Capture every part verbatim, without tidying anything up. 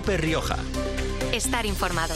COPE Rioja. Estar informado.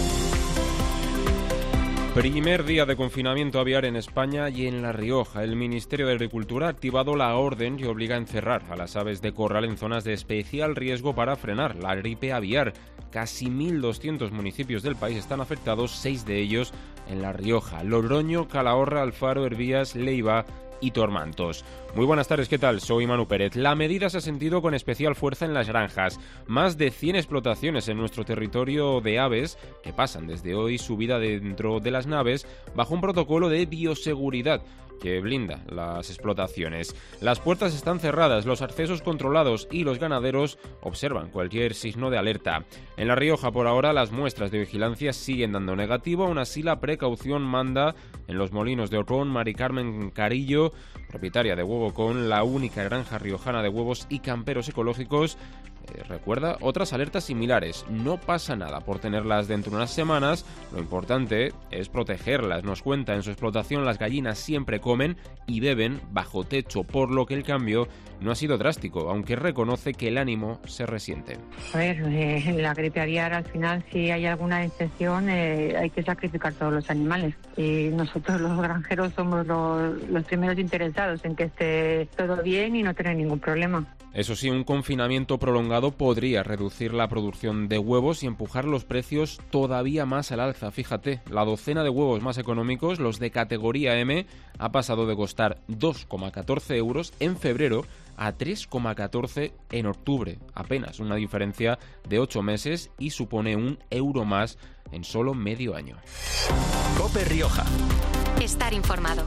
Primer día de confinamiento aviar en España y en La Rioja. El Ministerio de Agricultura ha activado la orden que obliga a encerrar a las aves de corral en zonas de especial riesgo para frenar la gripe aviar. Casi mil doscientos municipios del país están afectados, seis de ellos en La Rioja: Logroño, Calahorra, Alfaro, Hervías, Leiva y Tormantos. Muy buenas tardes, ¿qué tal? Soy Manu Pérez. La medida se ha sentido con especial fuerza en las granjas. Más de cien explotaciones en nuestro territorio de aves que pasan desde hoy su vida dentro de las naves bajo un protocolo de bioseguridad que blinda las explotaciones. Las puertas están cerradas, los accesos controlados y los ganaderos observan cualquier signo de alerta. En La Rioja, por ahora, las muestras de vigilancia siguen dando negativo, aún así la precaución manda en los molinos de Orrón. Mari Carmen Carillo, propietaria de Huevocón, la única granja riojana de huevos y camperos ecológicos, Eh, recuerda otras alertas similares. No pasa nada por tenerlas dentro de unas semanas, lo importante es protegerlas. Nos cuenta, en su explotación las gallinas siempre comen y beben bajo techo, por lo que el cambio no ha sido drástico, aunque reconoce que el ánimo se resiente. A ver, eh, en la gripe aviar, al final, si hay alguna excepción, eh, hay que sacrificar todos los animales. Y nosotros los granjeros somos los, los primeros interesados en que esté todo bien y no tener ningún problema. Eso sí, un confinamiento prolongado podría reducir la producción de huevos y empujar los precios todavía más al alza. Fíjate, la docena de huevos más económicos, los de categoría M, ha pasado de costar dos coma catorce euros en febrero a tres coma catorce en octubre. Apenas una diferencia de ocho meses y supone un euro más en solo medio año. COPE Rioja. Estar informado.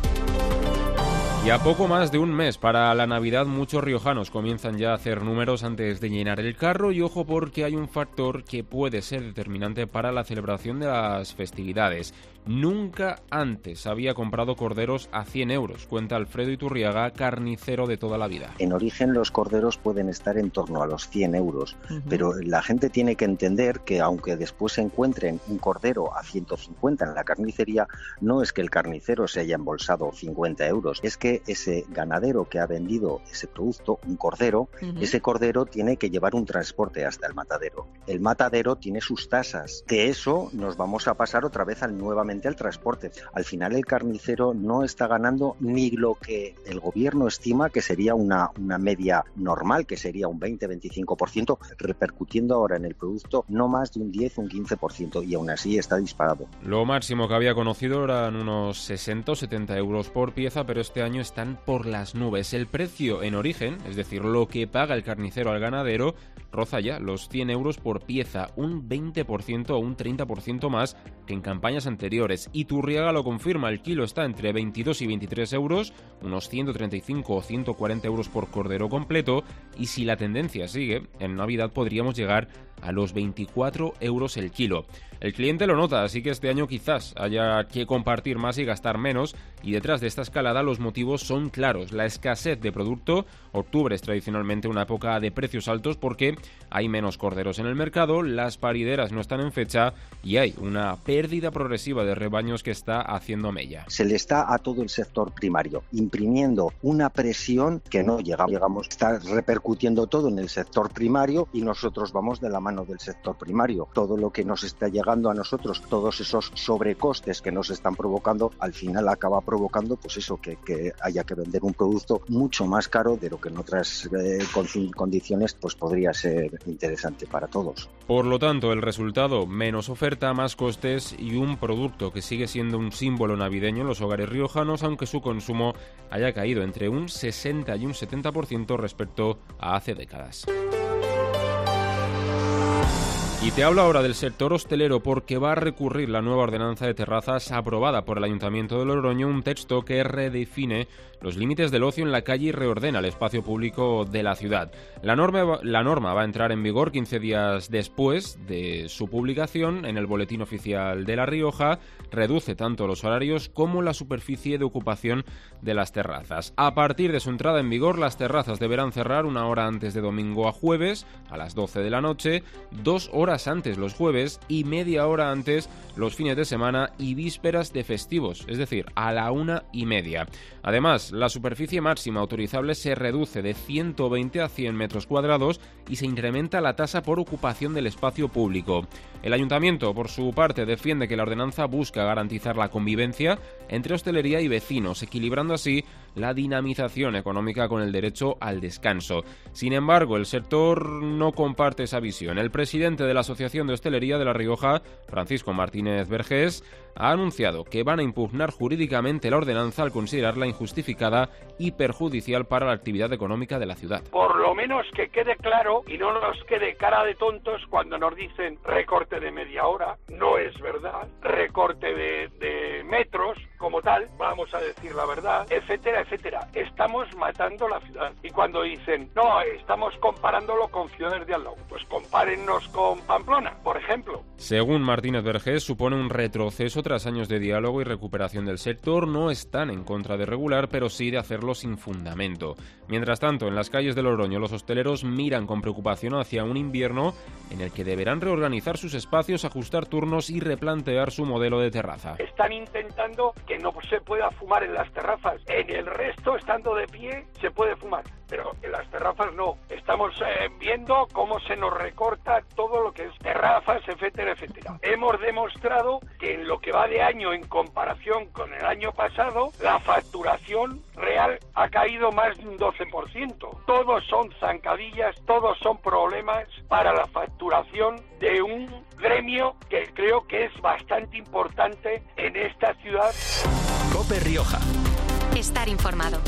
Y a poco más de un mes para la Navidad, muchos riojanos comienzan ya a hacer números antes de llenar el carro, y ojo, porque hay un factor que puede ser determinante para la celebración de las festividades. Nunca antes había comprado corderos a cien euros, cuenta Alfredo Iturriaga, carnicero de toda la vida. En origen los corderos pueden estar en torno a los cien euros, uh-huh. Pero la gente tiene que entender que aunque después se encuentren un cordero a ciento cincuenta en la carnicería, no es que el carnicero se haya embolsado cincuenta euros, es que ese ganadero que ha vendido ese producto, un cordero, uh-huh. Ese cordero tiene que llevar un transporte hasta el matadero. El matadero tiene sus tasas. De eso nos vamos a pasar otra vez al nuevamente al transporte. Al final el carnicero no está ganando ni lo que el gobierno estima que sería una, una media normal, que sería un veinte a veinticinco por ciento, repercutiendo ahora en el producto no más de un diez o un quince por ciento, y aún así está disparado. Lo máximo que había conocido eran unos sesenta o setenta euros por pieza, pero este año están por las nubes. El precio en origen, es decir, lo que paga el carnicero al ganadero, roza ya los cien euros por pieza, un veinte por ciento o un treinta por ciento más que en campañas anteriores. Iturriaga lo confirma, el kilo está entre veintidós y veintitrés euros, unos ciento treinta y cinco o ciento cuarenta euros por cordero completo, y si la tendencia sigue, en Navidad podríamos llegar a los veinticuatro euros el kilo. El cliente lo nota, así que este año quizás haya que compartir más y gastar menos, y detrás de esta escalada los motivos son claros: la escasez de producto. Octubre es tradicionalmente una época de precios altos porque hay menos corderos en el mercado, las parideras no están en fecha y hay una pérdida progresiva de rebaños que está haciendo mella. Se le está a todo el sector primario imprimiendo una presión que no llega, llegamos, está repercutiendo todo en el sector primario, y nosotros vamos de la mano del sector primario. Todo lo que nos está llegando a nosotros, todos esos sobrecostes que nos están provocando, al final acaba provocando pues eso, que, que haya que vender un producto mucho más caro de lo que en otras eh, condiciones pues podría ser interesante para todos. Por lo tanto, el resultado: menos oferta, más costes y un producto que sigue siendo un símbolo navideño en los hogares riojanos, aunque su consumo haya caído entre un sesenta y un setenta por ciento respecto a hace décadas. Y te hablo ahora del sector hostelero, porque va a recurrir la nueva ordenanza de terrazas aprobada por el Ayuntamiento de Logroño, un texto que redefine los límites del ocio en la calle y reordena el espacio público de la ciudad. La norma, la norma va a entrar en vigor quince días después de su publicación en el Boletín Oficial de La Rioja. Reduce tanto los horarios como la superficie de ocupación de las terrazas. A partir de su entrada en vigor, las terrazas deberán cerrar una hora antes de domingo a jueves, a las doce de la noche, dos horas antes los jueves y media hora antes los fines de semana y vísperas de festivos, es decir, a la una y media. Además, Además, la superficie máxima autorizable se reduce de ciento veinte a cien metros cuadrados y se incrementa la tasa por ocupación del espacio público. El Ayuntamiento, por su parte, defiende que la ordenanza busca garantizar la convivencia entre hostelería y vecinos, equilibrando así la dinamización económica con el derecho al descanso. Sin embargo, el sector no comparte esa visión. El presidente de la Asociación de Hostelería de La Rioja, Francisco Martínez Vergés, ha anunciado que van a impugnar jurídicamente la ordenanza al considerarla injustificada y perjudicial para la actividad económica de la ciudad. Por lo menos que quede claro y no nos quede cara de tontos cuando nos dicen recorte de media hora, no es verdad, recorte de, de metros como tal, vamos a decir la verdad, etcétera, etcétera. Estamos matando la ciudad. Y cuando dicen, no, estamos comparándolo con ciudades de al lado, pues compárennos con Pamplona, por ejemplo. Según Martínez Vergés, supone un retroceso tras años de diálogo y recuperación del sector. No están en contra de regular, pero sí de hacerlo sin fundamento. Mientras tanto, en las calles de Logroño, los hosteleros miran con preocupación hacia un invierno en el que deberán reorganizar sus espacios, ajustar turnos y replantear su modelo de terraza. Están intentando que no se pueda fumar en las terrazas. En el resto, estando de pie, se puede fumar, pero en las terrazas no. Estamos eh, viendo cómo se nos recorta todo lo que es terrazas, etcétera, etcétera. Hemos demostrado que en lo que va de año en comparación con el año pasado, la facturación real ha caído más de un doce por ciento. Todos son zancadillas, todos son problemas para la facturación de un gremio que creo que es bastante importante en esta ciudad. COPE Rioja. Estar informado.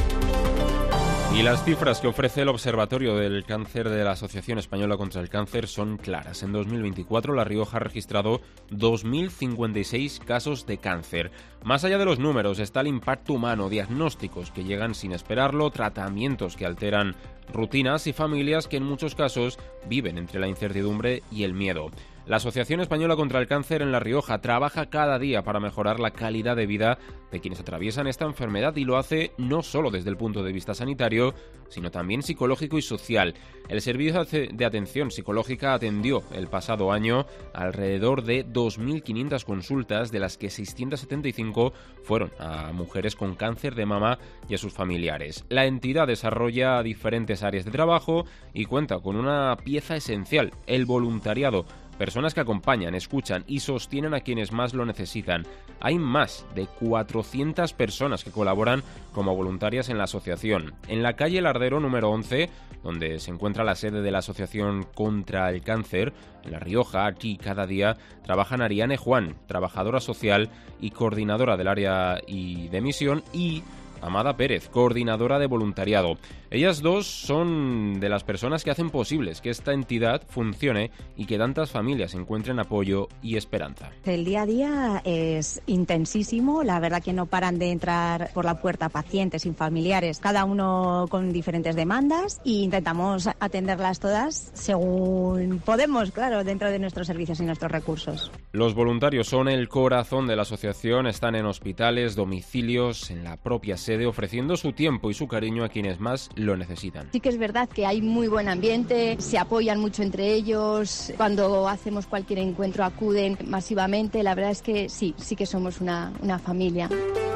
Y las cifras que ofrece el Observatorio del Cáncer de la Asociación Española contra el Cáncer son claras. En dos mil veinticuatro, La Rioja ha registrado dos mil cincuenta y seis casos de cáncer. Más allá de los números está el impacto humano, diagnósticos que llegan sin esperarlo, tratamientos que alteran rutinas y familias que en muchos casos viven entre la incertidumbre y el miedo. La Asociación Española contra el Cáncer en La Rioja trabaja cada día para mejorar la calidad de vida de quienes atraviesan esta enfermedad y lo hace no solo desde el punto de vista sanitario, sino también psicológico y social. El Servicio de Atención Psicológica atendió el pasado año alrededor de dos mil quinientas consultas, de las que seiscientas setenta y cinco fueron a mujeres con cáncer de mama y a sus familiares. La entidad desarrolla diferentes áreas de trabajo y cuenta con una pieza esencial, el voluntariado. Personas que acompañan, escuchan y sostienen a quienes más lo necesitan. Hay más de cuatrocientas personas que colaboran como voluntarias en la asociación. En la calle Lardero número once, donde se encuentra la sede de la Asociación contra el Cáncer, en La Rioja, aquí cada día trabajan Ariane Juan, trabajadora social y coordinadora del área y de misión, y Amada Pérez, coordinadora de voluntariado. Ellas dos son de las personas que hacen posibles que esta entidad funcione y que tantas familias encuentren apoyo y esperanza. El día a día es intensísimo, la verdad que no paran de entrar por la puerta pacientes y familiares, cada uno con diferentes demandas, e intentamos atenderlas todas según podemos, claro, dentro de nuestros servicios y nuestros recursos. Los voluntarios son el corazón de la asociación, están en hospitales, domicilios, en la propia sede, ofreciendo su tiempo y su cariño a quienes más lo necesitan. Sí que es verdad que hay muy buen ambiente, se apoyan mucho entre ellos, cuando hacemos cualquier encuentro acuden masivamente, la verdad es que sí, sí que somos una, una familia.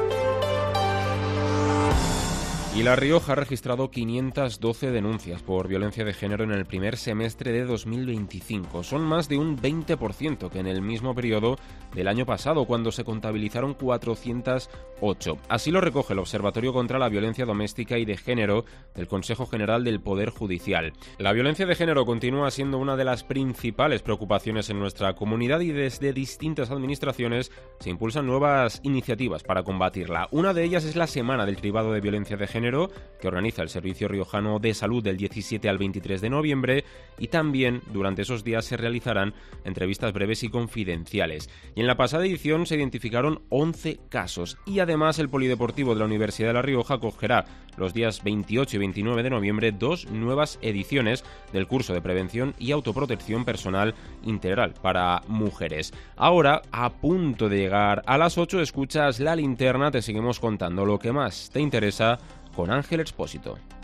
Y La Rioja ha registrado quinientas doce denuncias por violencia de género en el primer semestre de dos mil veinticinco. Son más de un veinte por ciento que en el mismo periodo del año pasado, cuando se contabilizaron cuatrocientas ocho. Así lo recoge el Observatorio contra la Violencia Doméstica y de Género del Consejo General del Poder Judicial. La violencia de género continúa siendo una de las principales preocupaciones en nuestra comunidad y desde distintas administraciones se impulsan nuevas iniciativas para combatirla. Una de ellas es la Semana del Cribado de Violencia de Género, que organiza el Servicio Riojano de Salud del diecisiete al veintitrés de noviembre, y también durante esos días se realizarán entrevistas breves y confidenciales. Y en la pasada edición se identificaron once casos y además el Polideportivo de la Universidad de La Rioja acogerá los días veintiocho y veintinueve de noviembre dos nuevas ediciones del curso de prevención y autoprotección personal integral para mujeres. Ahora, a punto de llegar a las ocho, escuchas La Linterna, te seguimos contando lo que más te interesa con Ángel Expósito.